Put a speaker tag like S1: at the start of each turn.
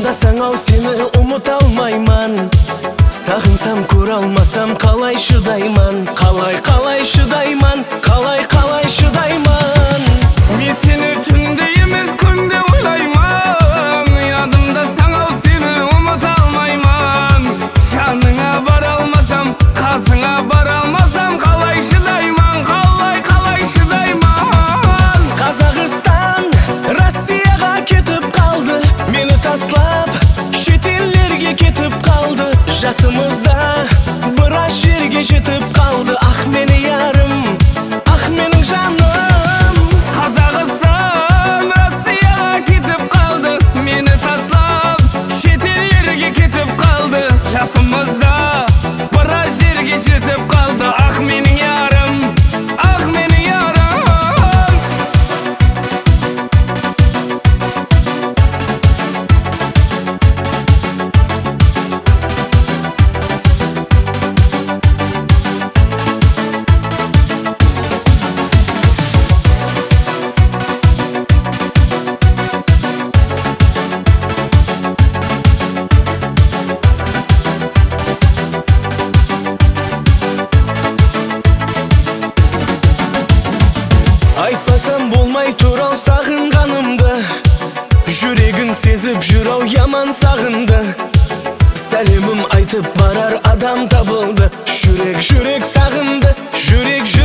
S1: Жадасаң ау сені ұмыта алмайман. Сағынсам көре алмасам қалай шыдайман. Қалай шыдайман, қалай шыдайман.
S2: Мен сені түнде емес күнде ойлайман. Ядымдасаң ау сені ұмыта алмайман. Жаныңа бара алмасам, қасыңа бара алмасам қалай шыдайман, қалай шыдайман.
S1: Қазақстан Россияға кетіп қалды, мені таслап шетеллерге кетіп қалды. Жасымызда біраз жерге жетіп қалды. Ах мені ярым, ах менің жаным.
S2: Қазақстан Россияға кетіп қалды, мені таслап шетеллерге кетіп қалды. Жасымызда біраз жерге жетіп қалды. Ах менің ярым, ах менің ярым.
S1: Айтпасам болмай тұрау сағынғанымды, жүрегің сезіп жүрау яман сағынды. Сәлемім айтып барар адам табылды. Жүрек сағынды, жүрек